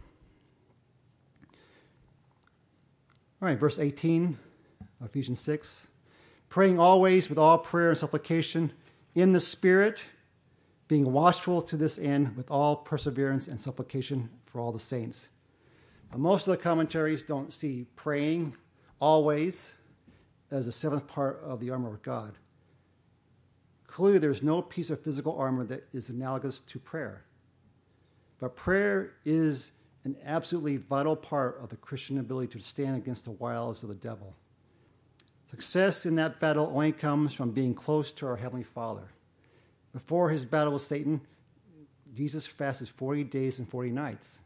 All right, verse eighteen, Ephesians six. Praying always with all prayer and supplication in the Spirit, being watchful to this end with all perseverance and supplication for all the saints. Now, most of the commentaries don't see praying always as the seventh part of the armor of God. Clearly, there's no piece of physical armor that is analogous to prayer. But prayer is an absolutely vital part of the Christian ability to stand against the wiles of the devil. Success in that battle only comes from being close to our Heavenly Father. Before his battle with Satan, Jesus fasted forty days and forty nights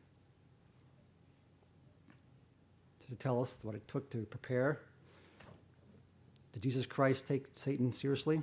to tell us what it took to prepare. Did Jesus Christ take Satan seriously?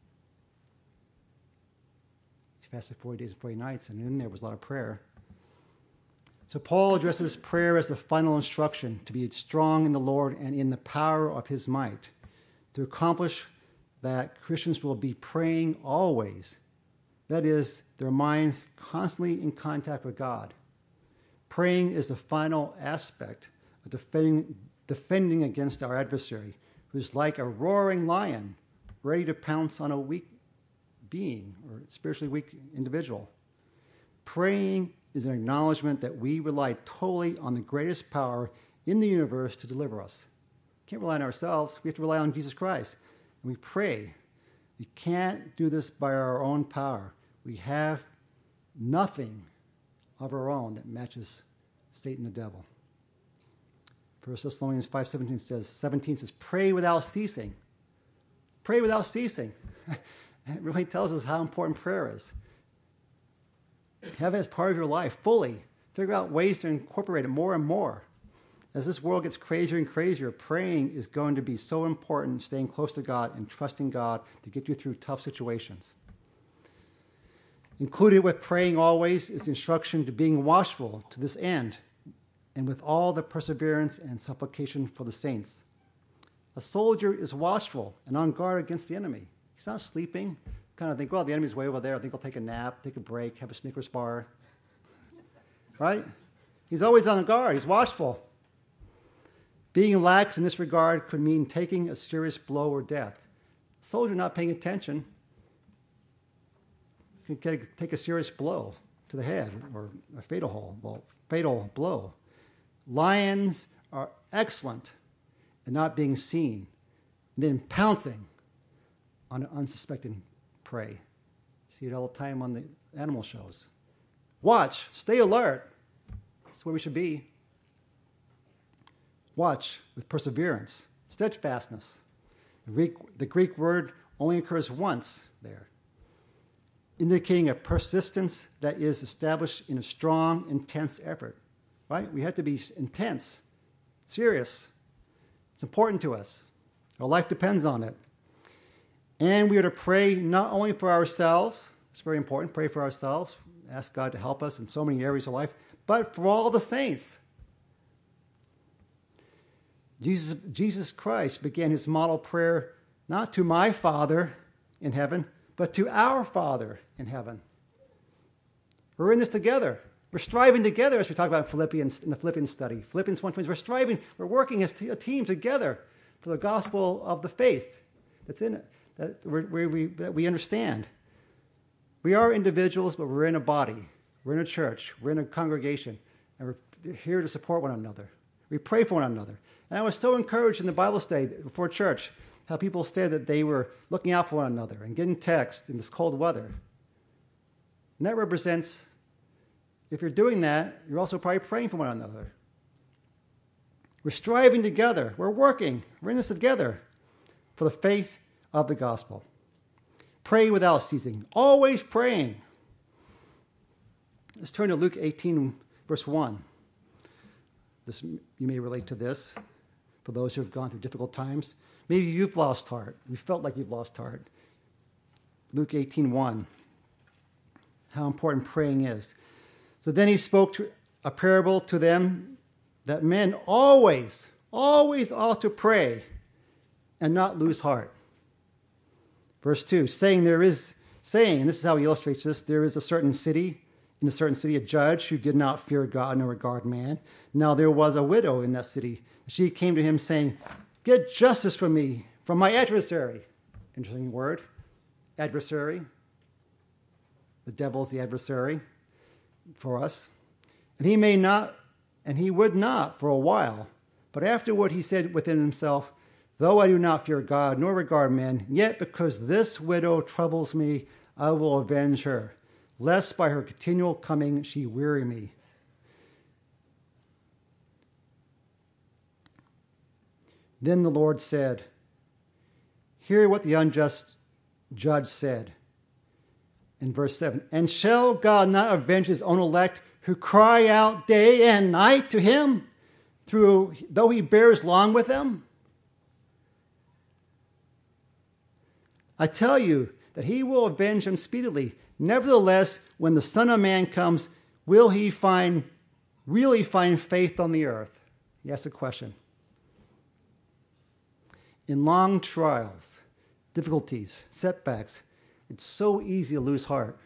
He fasted forty days and forty nights, and in there was a lot of prayer. So Paul addresses prayer as the final instruction to be strong in the Lord and in the power of his might. To accomplish that, Christians will be praying always. That is, their minds constantly in contact with God. Praying is the final aspect of defending, defending against our adversary, who is like a roaring lion, ready to pounce on a weak being or spiritually weak individual. Praying is an acknowledgement that we rely totally on the greatest power in the universe to deliver us. We can't rely on ourselves. We have to rely on Jesus Christ. And we pray. We can't do this by our own power. We have nothing of our own that matches Satan the devil. First Thessalonians five seventeen says, seventeen says, pray without ceasing. Pray without ceasing. It really tells us how important prayer is. Have it as part of your life fully. Figure out ways to incorporate it more and more. As this world gets crazier and crazier, praying is going to be so important, staying close to God and trusting God to get you through tough situations. Included with praying always is the instruction to being watchful to this end, and with all the perseverance and supplication for the saints. A soldier is watchful and on guard against the enemy. He's not sleeping. Kind of think, well, the enemy's way over there. I think I'll take a nap, take a break, have a Snickers bar. Right? He's always on guard. He's watchful. Being lax in this regard could mean taking a serious blow or death. A soldier not paying attention can get, take a serious blow to the head or a fatal hole, well, fatal blow. Lions are excellent at not being seen, and then pouncing on an unsuspecting prey. See it all the time on the animal shows. Watch, stay alert. That's where we should be. Watch with perseverance, steadfastness. The Greek, the Greek word only occurs once there, indicating a persistence that is established in a strong, intense effort. Right? We have to be intense, serious. It's important to us. Our life depends on it. And we are to pray not only for ourselves, it's very important, pray for ourselves, ask God to help us in so many areas of life, but for all the saints. Jesus, Jesus Christ began his model prayer not to my Father in heaven, but to our Father in heaven. We're in this together. We're striving together, as we talk about in Philippians, in the Philippians study. Philippians one twenty, we're striving, we're working as a team together for the gospel of the faith that's in it, that, we're, we, that we understand. We are individuals, but we're in a body. We're in a church. We're in a congregation. And we're here to support one another. We pray for one another. And I was so encouraged in the Bible study before church how people said that they were looking out for one another and getting text in this cold weather. And that represents, if you're doing that, you're also probably praying for one another. We're striving together. We're working. We're in this together for the faith of the gospel. Pray without ceasing. Always praying. Let's turn to Luke eighteen, verse one. This, you may relate to this for those who have gone through difficult times. Maybe you've lost heart. You felt like you've lost heart. Luke eighteen, one. How important praying is. So then he spoke to a parable to them that men always, always ought to pray and not lose heart. Verse two, saying there is, saying, and this is how he illustrates this, there is a certain city, in a certain city, a judge who did not fear God nor regard man. Now there was a widow in that city. She came to him saying, get justice from me, from my adversary. Interesting word, adversary. The devil's the adversary for us. And he may not, and he would not for a while. But afterward he said within himself, though I do not fear God nor regard men, yet because this widow troubles me, I will avenge her, lest by her continual coming she weary me. Then the Lord said, hear what the unjust judge said. In verse seven, and shall God not avenge his own elect who cry out day and night to him, through though he bears long with them? I tell you that he will avenge them speedily. Nevertheless, when the Son of Man comes, will he find, really find faith on the earth? He asks a question. In long trials, difficulties, setbacks, it's so easy to lose heart.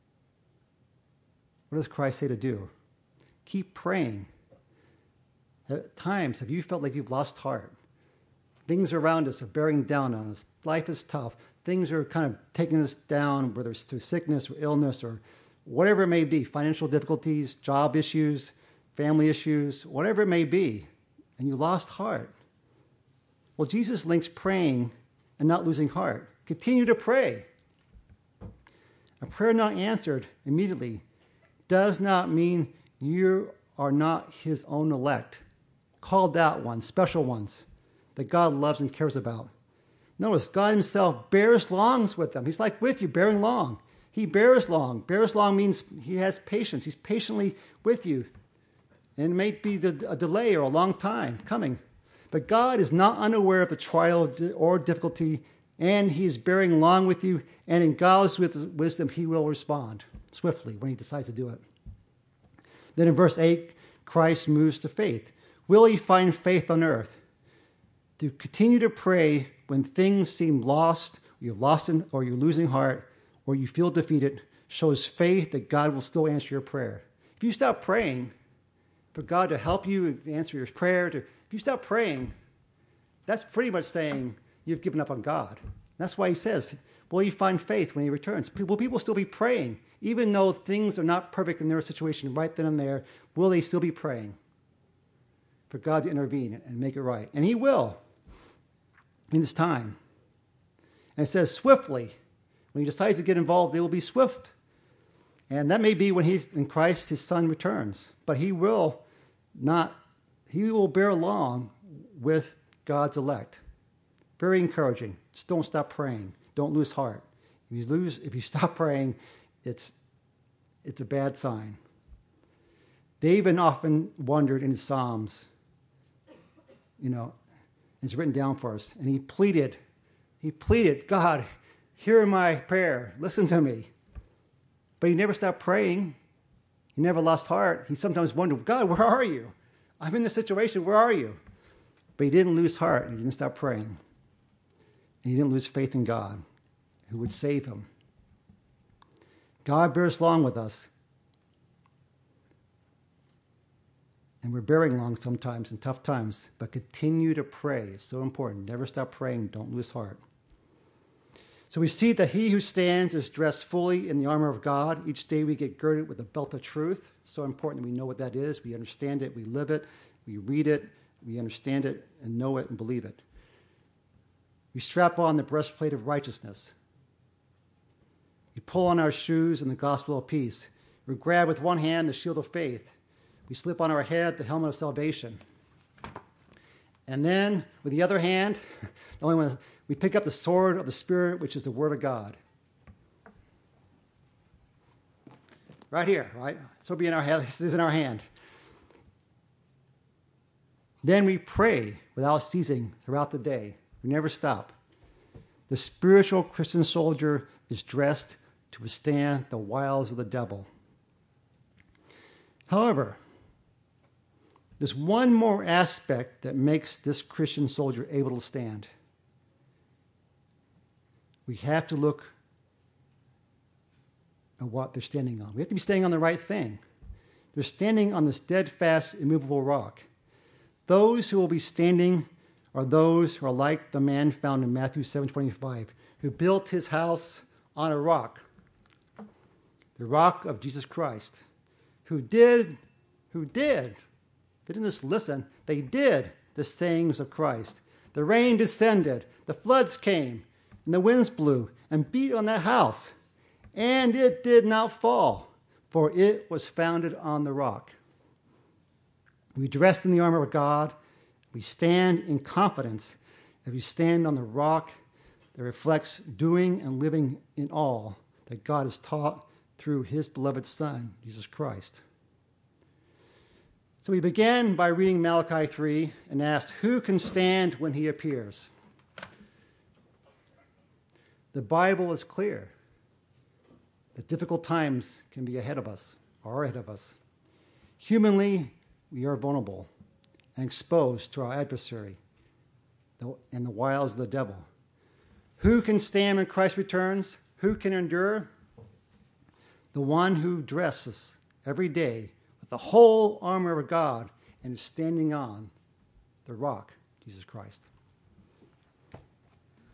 What does Christ say to do? Keep praying. At times, have you felt like you've lost heart? Things around us are bearing down on us. Life is tough. Things are kind of taking us down, whether it's through sickness or illness or whatever it may be, financial difficulties, job issues, family issues, whatever it may be, and you lost heart. Well, Jesus links praying and not losing heart. Continue to pray. A prayer not answered immediately does not mean you are not his own elect, called out ones, special ones that God loves and cares about. Notice, God himself bears longs with them. He's like with you, bearing long. He bears long. Bears long means he has patience. He's patiently with you. And it may be a delay or a long time coming. But God is not unaware of the trial or difficulty, and he is bearing long with you, and in God's wisdom, he will respond swiftly when he decides to do it. Then in verse eight, Christ moves to faith. Will he find faith on earth? To continue to pray when things seem lost, you've lost in, or you're losing heart, or you feel defeated, shows faith that God will still answer your prayer. If you stop praying for God to help you answer your prayer, to, if you stop praying, that's pretty much saying you've given up on God. That's why he says, will you find faith when he returns? Will people still be praying? Even though things are not perfect in their situation right then and there, will they still be praying for God to intervene and make it right? And he will in his time. And it says swiftly. When he decides to get involved, they will be swift. And that may be when he's in Christ, his son returns. But he will not, he will bear along with God's elect. Very encouraging. Just don't stop praying. Don't lose heart. If you lose, if you stop praying, it's it's a bad sign. David often wondered in his Psalms, you know, it's written down for us, and he pleaded, he pleaded, God, hear my prayer, listen to me. But he never stopped praying. He never lost heart. He sometimes wondered, God, where are you? I'm in this situation, where are you? But he didn't lose heart. He didn't stop praying. And he didn't lose faith in God, who would save him. God bears along with us. And we're bearing along sometimes in tough times, but continue to pray. It's so important. Never stop praying. Don't lose heart. So we see that he who stands is dressed fully in the armor of God. Each day we get girded with the belt of truth. So important that we know what that is. We understand it. We live it. We read it. We understand it and know it and believe it. We strap on the breastplate of righteousness. We pull on our shoes in the gospel of peace. We grab with one hand the shield of faith. We slip on our head the helmet of salvation. And then, with the other hand, the only one, we pick up the sword of the Spirit, which is the Word of God. Right here, right? So be in our hand. This is in our hand. Then we pray without ceasing throughout the day. We never stop. The spiritual Christian soldier is dressed to withstand the wiles of the devil. However, there's one more aspect that makes this Christian soldier able to stand. We have to look at what they're standing on. We have to be standing on the right thing. They're standing on this steadfast, immovable rock. Those who will be standing are those who are like the man found in Matthew seven twenty-five, who built his house on a rock, the rock of Jesus Christ, who did, who did, they didn't just listen, they did the sayings of Christ. The rain descended, the floods came, and the winds blew and beat on that house, and it did not fall, for it was founded on the rock. We dress in the armor of God. We stand in confidence as we stand on the rock that reflects doing and living in all that God has taught through his beloved Son, Jesus Christ. So we began by reading Malachi three and asked, who can stand when he appears? The Bible is clear that difficult times can be ahead of us, are ahead of us. Humanly, we are vulnerable and exposed to our adversary and the wiles of the devil. Who can stand when Christ returns? Who can endure? The one who dresses every day with the whole armor of God and is standing on the rock, Jesus Christ.